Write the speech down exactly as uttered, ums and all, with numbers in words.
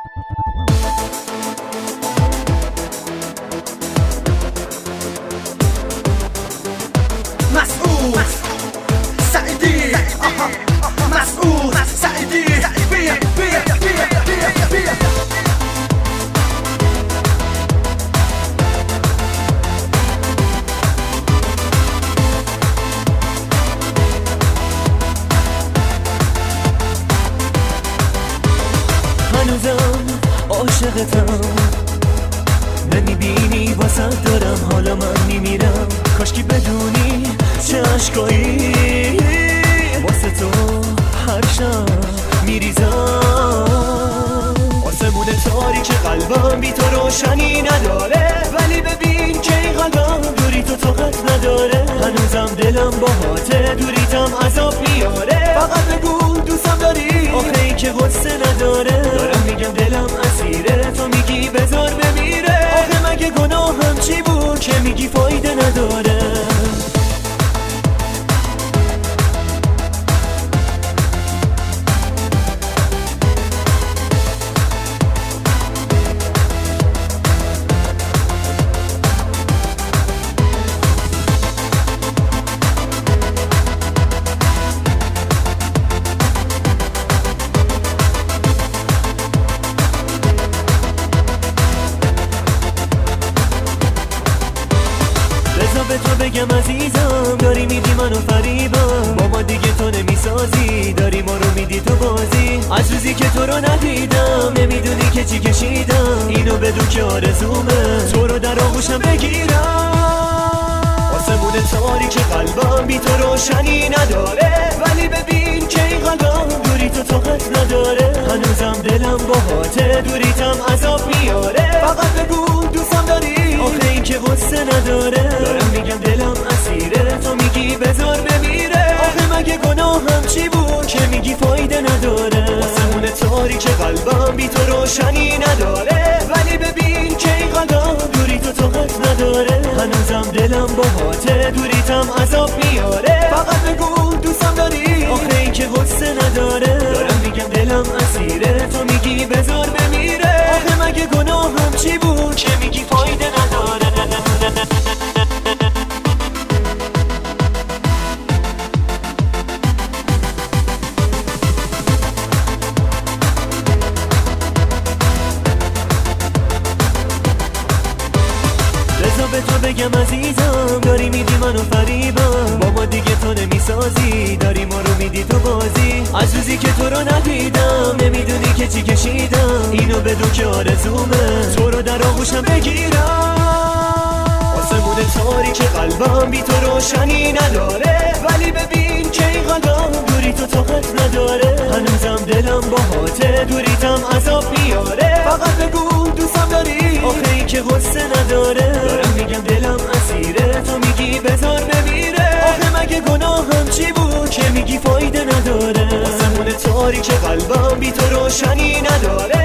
مسعود سعیدی، آها مسعود سعیدی، بیا بیا بیا بیا بیا. هنوزم عاشقتم، نمیبینی واسه دارم حالا من میمیرم. کاشکی بدونی چه عشقایی واسه تو هر شب میریزم. آسمون تاریک قلبم بی تو روشنی نداره، ولی ببین که این قلبم دوری تو طاقت نداره. هنوزم دلم باهاته، دوریتم عذاب میاره. فقط بگو دوستم داری، آخه این که غصه نداره. دارم میگم دلم اسیره، تو میگی بذار بمیره. آخه مگه گناهم چی بود که میگی فایده نداره؟ به تو بگم عزیزم، داری میدی منو فریبم. با ما دیگه تو نمیسازی، داری ما رو میدی تو بازی. از روزی که تو رو ندیدم نمیدونی که چی کشیدم. اینو بدون که آرزومه تو رو در آغوشم بگیرم. آسمون تاریک قلبم بی تو روشنی نداره، ولی ببین که این قلبم دوری تو طاقت نداره. هنوزم دلم باهاته، دوریتم عذاب میاره. فقط بگو دوستم داری، آخه این که غصه نداره. دارم میگم دلم اسیره، تو میگی بذار بمیره. آخه مگه گناهم چی بود که میگی فایده نداره؟ آسمون تاریک قلبم بی تو روشنی نداره، ولی ببین که این قلبم دوری تو طاقت نداره. هنوزم دلم باهاته، دوریتم عذاب میاره. فقط بگو دوستم داری، آخه این که غصه نداره. دارم میگم دلم اسیره، تو میگی بذار بمیره. آخه مگه گناهم چی بود که میگی فایده نداره؟ بذار به تو بگم عزیزم، داری میدی منو فریبم. با ما دیگه تو نمیسازی، داری ما رو میدی تو بازی. از روزی که تو رو ندیدم نمیدونی که چی کشیدم. اینو بدون که آرزومه تو رو در آغوشم بگیرم. آسمون تاریک قلبم بی تو روشنی نداره، ولی ببین که این قلبم دوری تو طاقت نداره. هنوزم دلم باهاته، دوریتم عذاب میاره. فقط بگو دوستم داری، آخه این که غصه نداره. دارم میگم دلم اسیره، تو میگی بذار بمیره. آخه مگه گناهم چی بود که میگی فایده نداره؟ آسمون تاریک قلبم بی تو روشنی نداره،